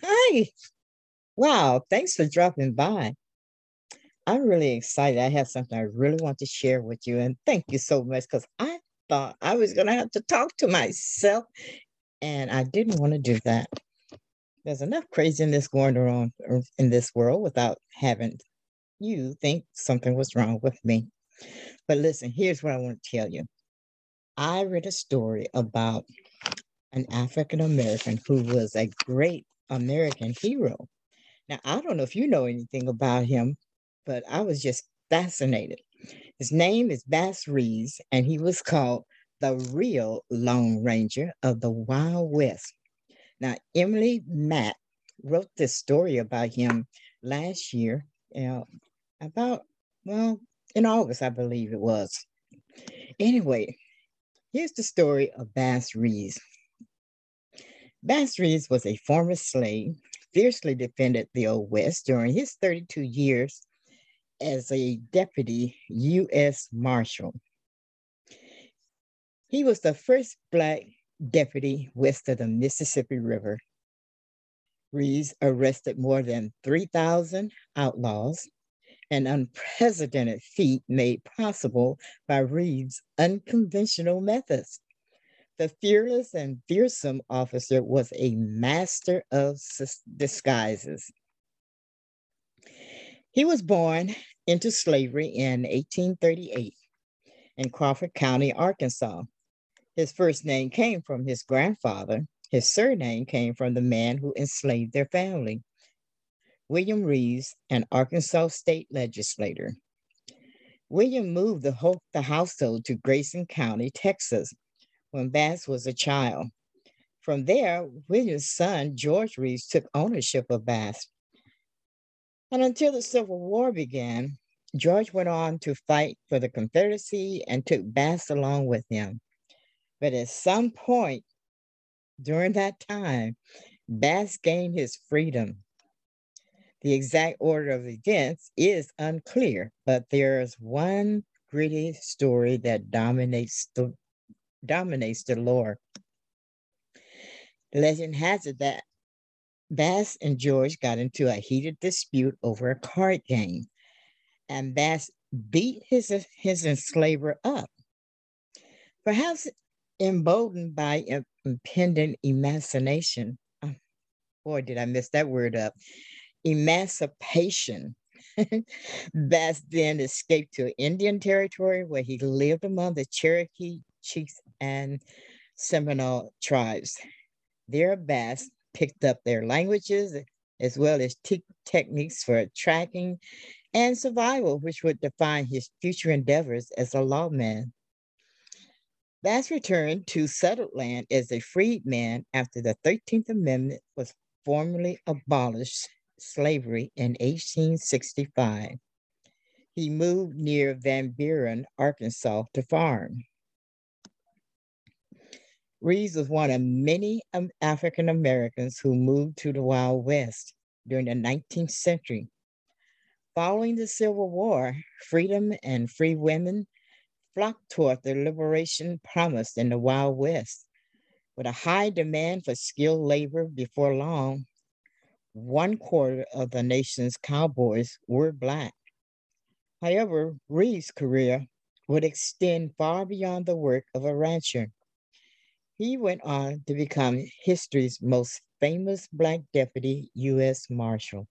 Hi. Wow. Thanks for dropping by. I'm really excited. I have something I really want to share with you. And thank you so much because I thought I was going to have to talk to myself, and I didn't want to do that. There's enough craziness going on in this world without having you think something was wrong with me. But listen, here's what I want to tell you. I read a story about an African American who was a great American hero. Now, I don't know if you know anything about him, but I was just fascinated. His name is Bass Reeves, and he was called the real Lone Ranger of the Wild West. Now, Emily Matt wrote this story about him last year, you know, about, well, in August, I believe it was. Anyway, here's the story of Bass Reeves. Bass Reeves was a former slave, fiercely defended the Old West during his 32 years as a deputy U.S. Marshal. He was the first Black deputy west of the Mississippi River. Reeves arrested more than 3,000 outlaws, an unprecedented feat made possible by Reeves' unconventional methods. The fearless and fearsome officer was a master of disguises. He was born into slavery in 1838 in Crawford County, Arkansas. His first name came from his grandfather. His surname came from the man who enslaved their family, William Reeves, an Arkansas state legislator. William moved the household to Grayson County, Texas, when Bass was a child. From there, William's son, George Reeves, took ownership of Bass. And until the Civil War began, George went on to fight for the Confederacy and took Bass along with him. But at some point during that time, Bass gained his freedom. The exact order of events is unclear, but there's one gritty story that dominates the lore. Legend has it that Bass and George got into a heated dispute over a card game, and Bass beat his enslaver up. Perhaps emboldened by impending emancipation. Boy, did I mess that word up. Emancipation. Bass then escaped to Indian Territory where he lived among the Cherokee chiefs and Seminole tribes. There, Bass picked up their languages as well as techniques for tracking and survival, which would define his future endeavors as a lawman. Bass returned to settled land as a freedman after the 13th Amendment was formally abolished slavery in 1865. He moved near Van Buren, Arkansas to farm. Reeves was one of many African Americans who moved to the Wild West during the 19th century. Following the Civil War, freedom and free women flocked toward the liberation promised in the Wild West. With a high demand for skilled labor before long, 1/4 of the nation's cowboys were Black. However, Reeves' career would extend far beyond the work of a rancher. He went on to become history's most famous Black deputy U.S. Marshal.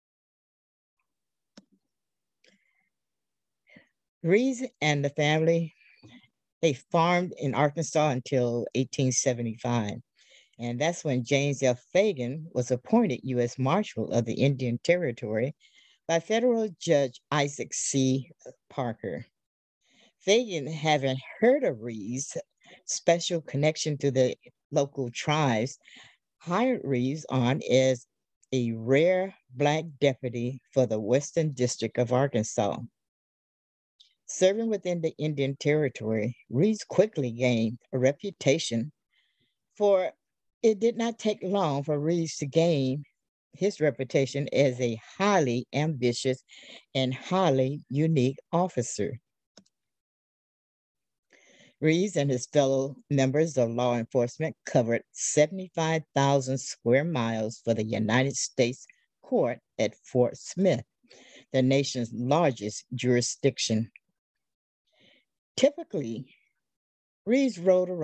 Reeves and the family, they farmed in Arkansas until 1875. And that's when James F. Fagan was appointed U.S. Marshal of the Indian Territory by federal Judge Isaac C. Parker. Fagan, having heard of Reeves' special connection to the local tribes, hired Reeves on as a rare Black deputy for the Western District of Arkansas. Serving within the Indian Territory, Reeves quickly gained a reputation for it did not take long for Reeves to gain his reputation as a highly ambitious and highly unique officer. Reeves and his fellow members of law enforcement covered 75,000 square miles for the United States Court at Fort Smith, the nation's largest jurisdiction. Typically, Reeves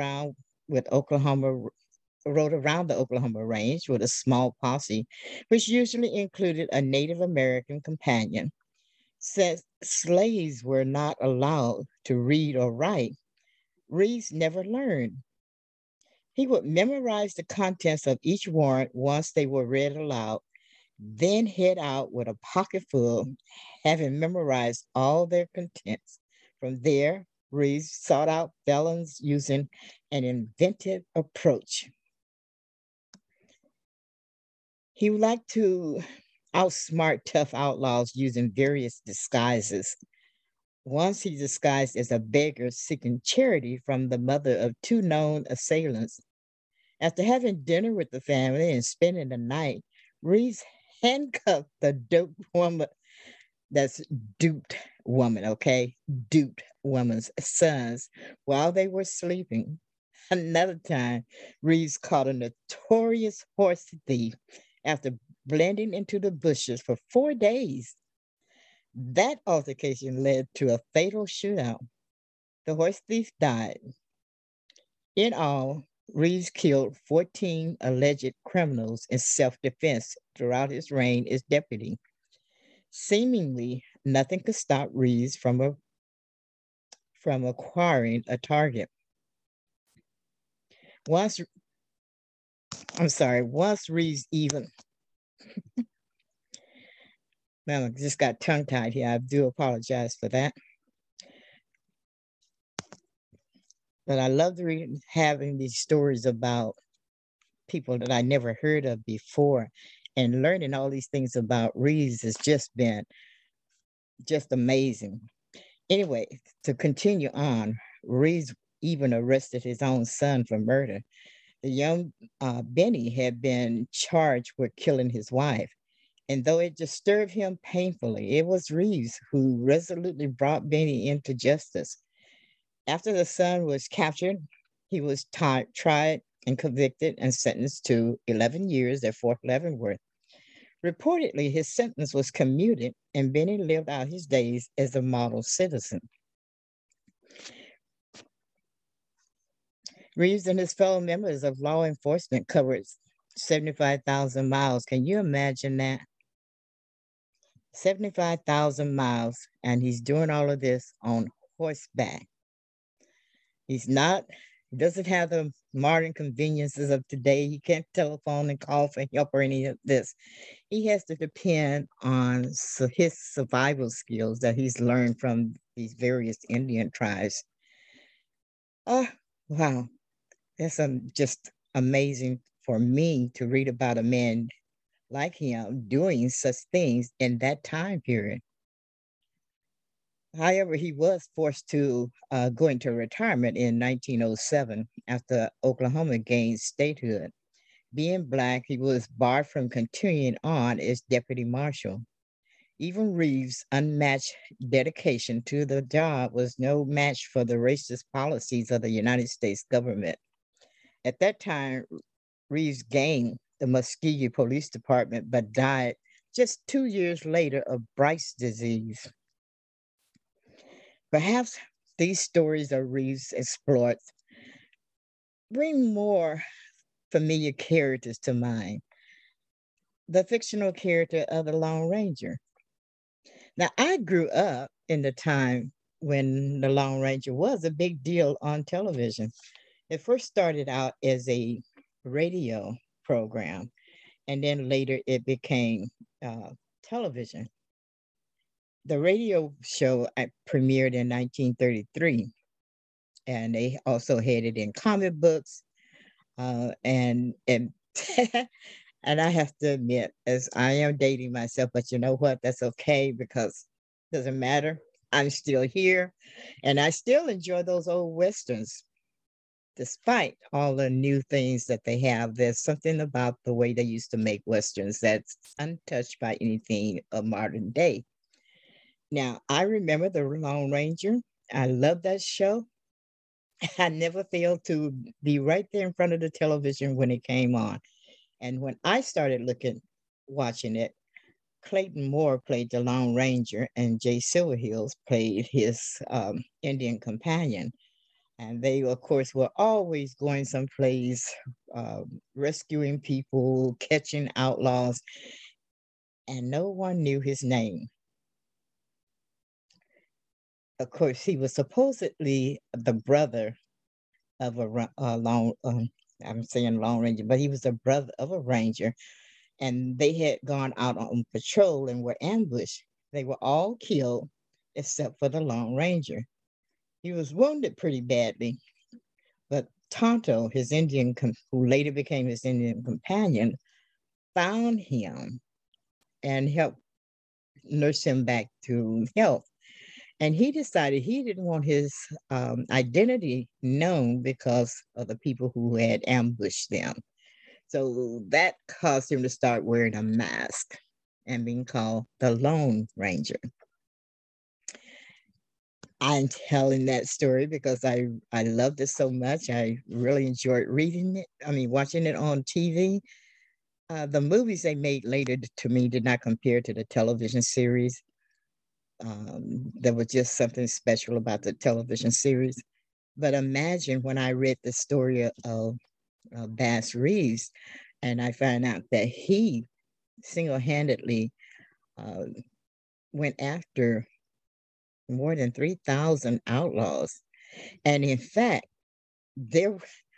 rode around the Oklahoma range with a small posse, which usually included a Native American companion. Since slaves were not allowed to read or write, Reeves never learned. He would memorize the contents of each warrant once they were read aloud, then head out with a pocket full, having memorized all their contents. From there, Reeves sought out felons using an inventive approach. He would like to outsmart tough outlaws using various disguises. Once he disguised as a beggar seeking charity from the mother of two known assailants. After having dinner with the family and spending the night, Reeves handcuffed the duped woman, okay? Duped woman's sons while they were sleeping. Another time, Reeves caught a notorious horse thief after blending into the bushes for 4 days. That altercation led to a fatal shootout. The horse thief died. In all, Reeves killed 14 alleged criminals in self-defense throughout his reign as deputy. Seemingly, nothing could stop Reeves from acquiring a target. Once Reeves even, well, I just got tongue-tied here. I do apologize for that. But I love having these stories about people that I never heard of before, and learning all these things about Reeves has just been just amazing. Anyway, to continue on, Reeves even arrested his own son for murder. The young Benny had been charged with killing his wife. And though it disturbed him painfully, it was Reeves who resolutely brought Benny into justice. After the son was captured, he was tried and convicted and sentenced to 11 years at Fort Leavenworth. Reportedly, his sentence was commuted, and Benny lived out his days as a model citizen. Reeves and his fellow members of law enforcement covered 75,000 miles. Can you imagine that? 75,000 miles, and he's doing all of this on horseback. He doesn't have the modern conveniences of today. He can't telephone and call for help or any of this. He has to depend on his survival skills that he's learned from these various Indian tribes. Oh, wow. That's just amazing for me to read about a man like him doing such things in that time period. However, he was forced to go into retirement in 1907 after Oklahoma gained statehood. Being Black, he was barred from continuing on as deputy marshal. Even Reeves' unmatched dedication to the job was no match for the racist policies of the United States government. At that time, Reeves gained the Muskogee Police Department, but died just 2 years later of Bright's disease. Perhaps these stories of Reeves' exploits bring more familiar characters to mind. The fictional character of the Lone Ranger. Now, I grew up in the time when the Lone Ranger was a big deal on television. It first started out as a radio program, and then later it became television. The radio show premiered in 1933, and they also had it in comic books, and and I have to admit, as I am dating myself, but you know what? That's okay because it doesn't matter. I'm still here, and I still enjoy those old westerns. Despite all the new things that they have, there's something about the way they used to make westerns that's untouched by anything of modern day. Now, I remember The Lone Ranger. I love that show. I never failed to be right there in front of the television when it came on. And when I started watching it, Clayton Moore played the Lone Ranger, and Jay Silverheels played his Indian companion. And they, of course, were always going someplace, rescuing people, catching outlaws, and no one knew his name. Of course, he was supposedly the brother of a lone, I'm saying Lone Ranger, but he was the brother of a ranger, and they had gone out on patrol and were ambushed. They were all killed except for the Lone Ranger. He was wounded pretty badly, but Tonto, who later became his Indian companion, found him and helped nurse him back to health. And he decided he didn't want his identity known because of the people who had ambushed them. So that caused him to start wearing a mask and being called the Lone Ranger. I'm telling that story because I loved it so much. I really enjoyed reading it. I mean, watching it on TV. The movies they made later to me did not compare to the television series. There was just something special about the television series. But imagine when I read the story of Bass Reeves, and I found out that he single-handedly uh, went after more than 3,000 outlaws. And in fact, there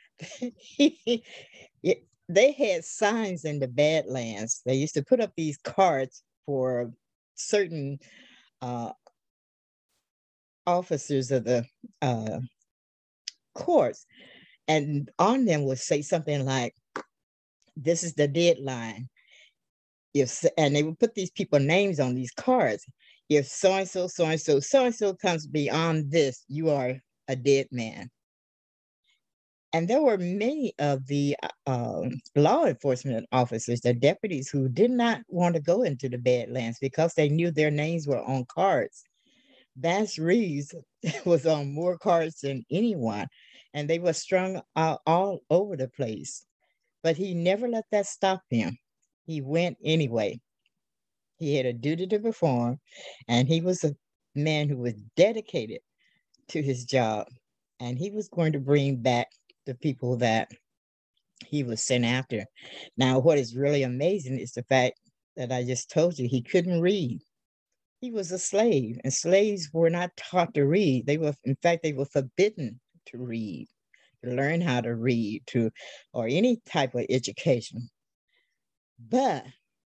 they had signs in the Badlands. They used to put up these cards for certain uh, officers of the uh, courts, and on them would say something like, "This is the deadline." If and they would put these people names on these cards. If so and so, so and so, so and so comes beyond this, you are a dead man. And there were many of the law enforcement officers, the deputies, who did not want to go into the Badlands because they knew their names were on cards. Bass Reeves was on more cards than anyone, and they were strung out all over the place. But he never let that stop him. He went anyway. He had a duty to perform, and he was a man who was dedicated to his job, and he was going to bring back the people that he was sent after. Now, what is really amazing is the fact that I just told you he couldn't read. He was a slave, and slaves were not taught to read. They were, in fact, they were forbidden to read, to learn how to read, or any type of education. But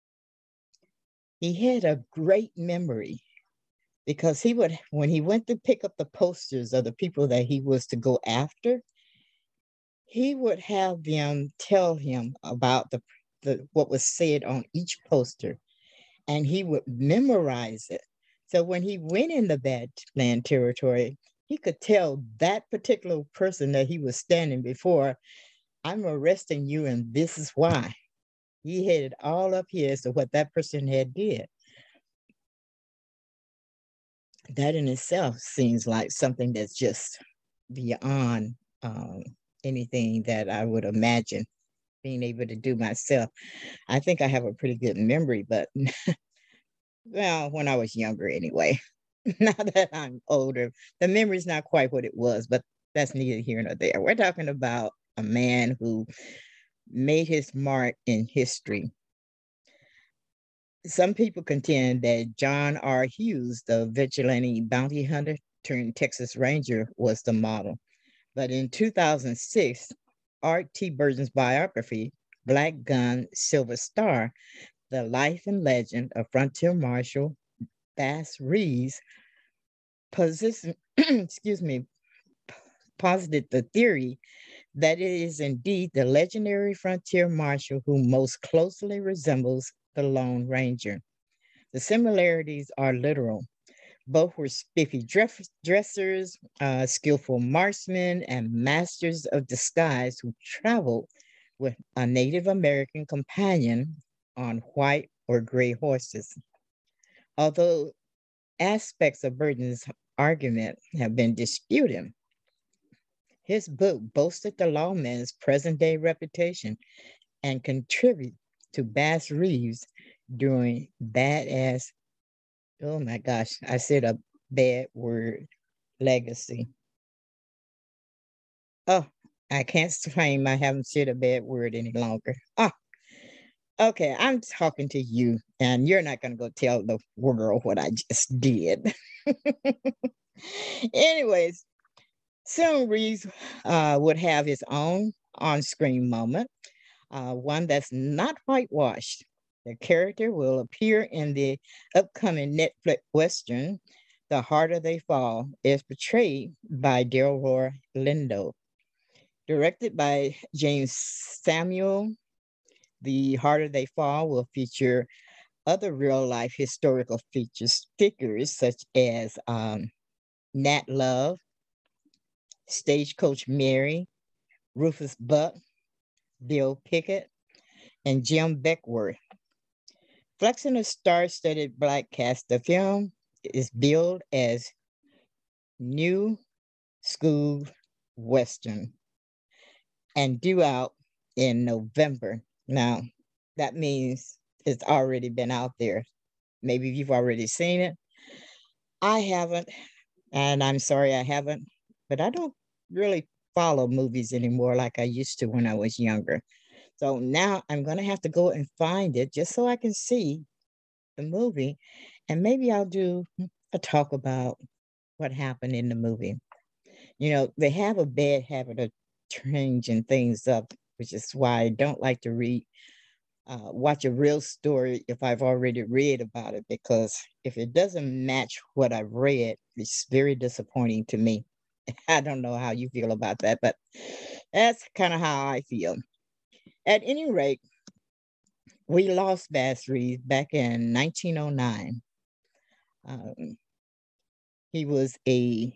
he had a great memory because when he went to pick up the posters of the people that he was to go after, he would have them tell him about the what was said on each poster, and he would memorize it. So when he went in the Badland territory, he could tell that particular person that he was standing before, "I'm arresting you, and this is why." He had it all up here as to what that person had did. That in itself seems like something that's just beyond um, anything that I would imagine being able to do myself. I think I have a pretty good memory, but well, when I was younger anyway. Now that I'm older, the memory's not quite what it was, but that's neither here nor there. We're talking about a man who made his mark in history. Some people contend that John R. Hughes, the vigilante bounty hunter turned Texas Ranger, was the model. But in 2006, Art T. Burton's biography, Black Gun, Silver Star, The Life and Legend of Frontier Marshal Bass Reeves, excuse me, posited the theory that it is indeed the legendary frontier marshal who most closely resembles the Lone Ranger. The similarities are literal. Both were spiffy dressers, skillful marksmen, and masters of disguise who traveled with a Native American companion on white or gray horses. Although aspects of Burton's argument have been disputed, His book boasted the lawman's present day reputation and contributed to Bass Reeves during badass, oh my gosh, I said a bad word, legacy. Oh, I can't claim I haven't said a bad word any longer. Ah, okay, I'm talking to you, and you're not going to go tell the world what I just did. Anyways, soon Reeves would have his own on screen moment, one that's not whitewashed. The character will appear in the upcoming Netflix Western, The Harder They Fall, is portrayed by Delroy Lindo. Directed by James Samuel, The Harder They Fall will feature other real life historical figures such as Nat Love, Stagecoach Mary, Rufus Buck, Bill Pickett, and Jim Beckwourth. Flexing a star-studded black cast, the film is billed as new school western and due out in November. Now, that means it's already been out there. Maybe you've already seen it. I haven't, and I'm sorry I haven't, but I don't really follow movies anymore like I used to when I was younger. So now I'm going to have to go and find it just so I can see the movie, and maybe I'll do a talk about what happened in the movie. You know, they have a bad habit of changing things up, which is why I don't like to watch a real story if I've already read about it, because if it doesn't match what I've read, it's very disappointing to me. I don't know how you feel about that, but that's kind of how I feel. At any rate, we lost Bass Reeves back in 1909. Um, he was a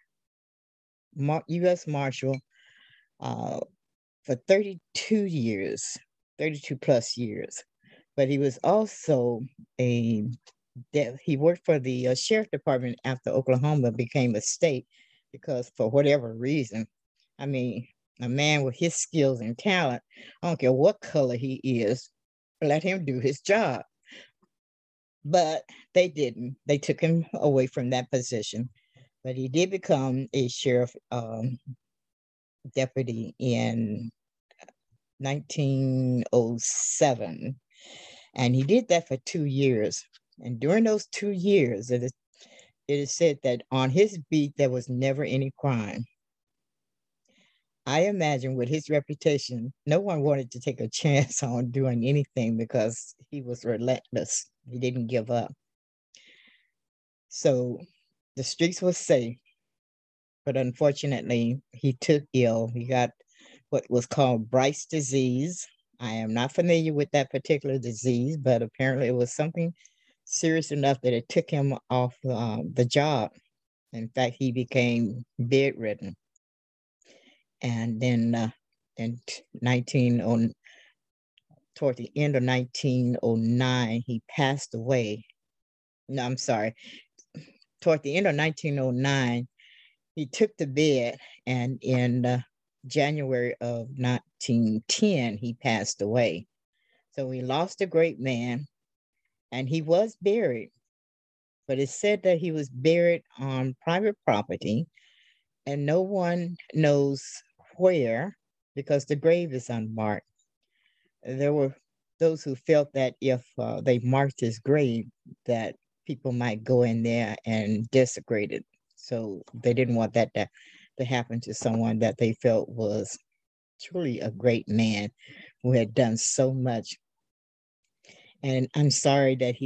U.S. Marshal uh, for 32 years, 32 plus years. But he was also a he worked for the sheriff department after Oklahoma became a state, because for whatever reason, I mean, a man with his skills and talent, I don't care what color he is, let him do his job. But they didn't. They took him away from that position. But he did become a sheriff deputy in 1907. And he did that for 2 years. And during those 2 years, it is said that on his beat, there was never any crime. I imagine with his reputation, no one wanted to take a chance on doing anything because he was relentless. He didn't give up. So the streets were safe, but unfortunately, he took ill. He got what was called Bright's disease. I am not familiar with that particular disease, but apparently it was something serious enough that it took him off the job. In fact, he became bedridden. And then in 19, toward the end of 1909, he passed away. No, I'm sorry. Toward the end of 1909, he took to bed, and in January of 1910, he passed away. So we lost a great man, and he was buried, but it's said that he was buried on private property, and no one knows where because the grave is unmarked. There were those who felt that if they marked his grave, that people might go in there and desecrate it. So they didn't want that to happen to someone that they felt was truly a great man who had done so much. And I'm sorry that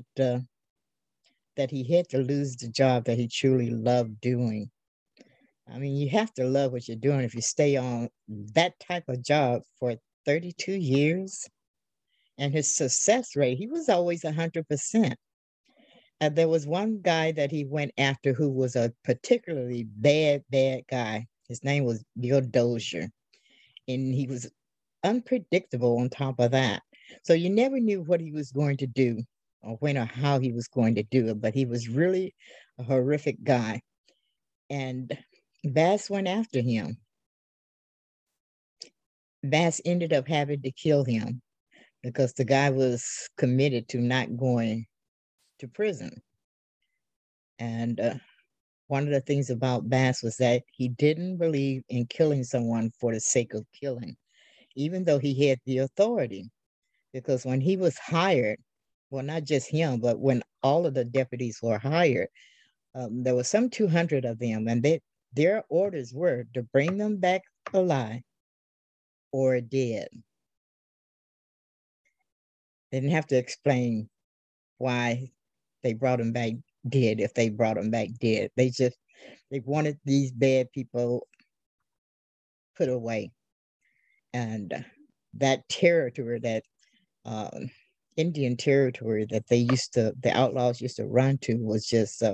he had to lose the job that he truly loved doing. I mean, you have to love what you're doing if you stay on that type of job for 32 years. And his success rate, he was always 100%. There was one guy that he went after who was a particularly bad guy. His name was Bill Dozier, and he was unpredictable on top of that. So you never knew what he was going to do or when or how he was going to do it, but he was really a horrific guy. And Bass went after him. Bass ended up having to kill him because the guy was committed to not going to prison. And one of the things about Bass was that he didn't believe in killing someone for the sake of killing, even though he had the authority. Because when he was hired, well, not just him, but when all of the deputies were hired, there were some 200 of them, and their orders were to bring them back alive or dead. They didn't have to explain why they brought them back dead if they brought them back dead. They wanted these bad people put away. And that territory, that Indian territory that the outlaws used to run to, was just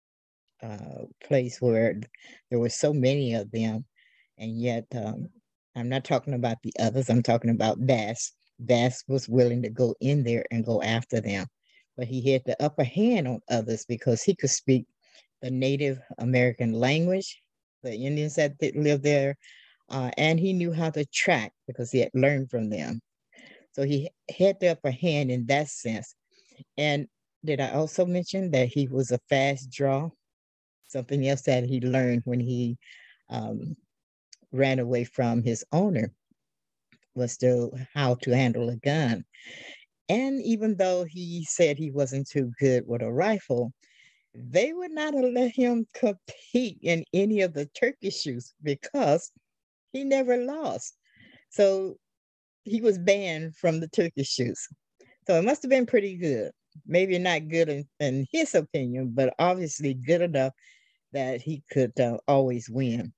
place where there were so many of them, and yet I'm not talking about the others. I'm talking about Bass. Bass was willing to go in there and go after them, but he had the upper hand on others because he could speak the Native American language, the Indians that lived there, and he knew how to track because he had learned from them. So he had the upper hand in that sense. And did I also mention that he was a fast draw? Something else that he learned when he um, ran away from his owner was how to handle a gun. And even though he said he wasn't too good with a rifle, they would not have let him compete in any of the turkey shoots because he never lost. So he was banned from the turkey shoots. So it must have been pretty good. Maybe not good in his opinion, but obviously good enough that he could always win.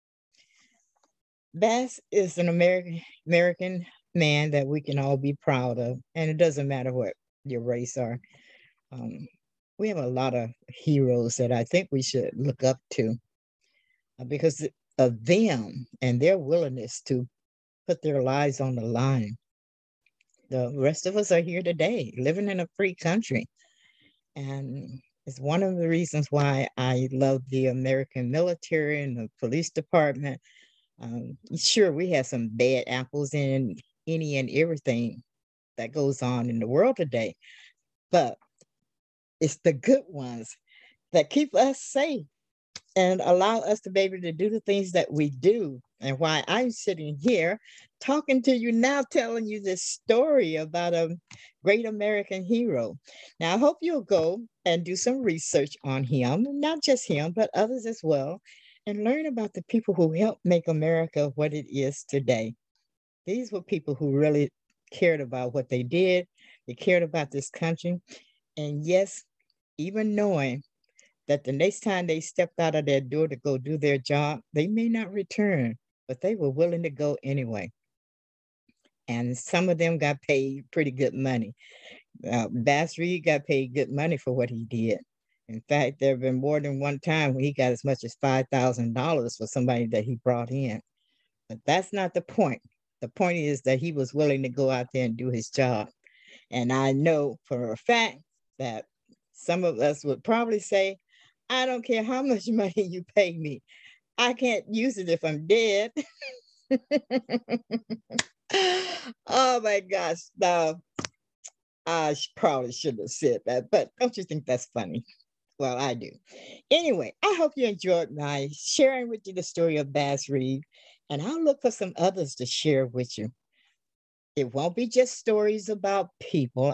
Bass is an American man that we can all be proud of, and it doesn't matter what your race are. Um, we have a lot of heroes that I think we should look up to because of them and their willingness to put their lives on the line. The rest of us are here today, living in a free country, and it's one of the reasons why I love the American military and the police department. Sure, we have some bad apples in any and everything that goes on in the world today, but it's the good ones that keep us safe and allow us to be able to do the things that we do. And why I'm sitting here talking to you now, telling you this story about a great American hero. Now, I hope you'll go and do some research on him, not just him, but others as well, and learn about the people who helped make America what it is today. These were people who really cared about what they did, they cared about this country. And yes, even knowing that the next time they stepped out of their door to go do their job, they may not return, but they were willing to go anyway. And some of them got paid pretty good money. Bass Reed got paid good money for what he did. In fact, there have been more than one time when he got as much as $5,000 for somebody that he brought in. But that's not the point. The point is that he was willing to go out there and do his job. And I know for a fact that some of us would probably say, I don't care how much money you pay me. I can't use it if I'm dead. Oh my gosh. Now, probably shouldn't have said that, but don't you think that's funny? Well, I do. Anyway, I hope you enjoyed my sharing with you the story of Bass Reed, and I'll look for some others to share with you. It won't be just stories about people.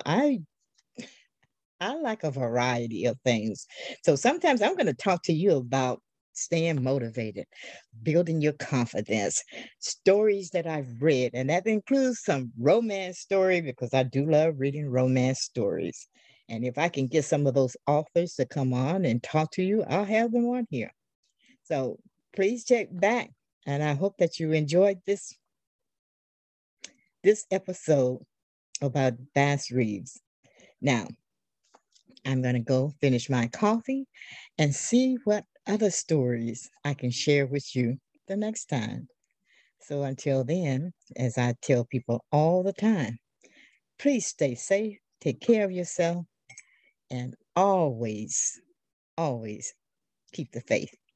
I like a variety of things. So sometimes I'm going to talk to you about staying motivated, building your confidence, stories that I've read, and that includes some romance story because I do love reading romance stories. And if I can get some of those authors to come on and talk to you, I'll have them on here. So please check back. And I hope that you enjoyed this episode about Bass Reeves. Now, I'm going to go finish my coffee and see what other stories I can share with you the next time. So until then, as I tell people all the time, please stay safe, take care of yourself, and always, always keep the faith.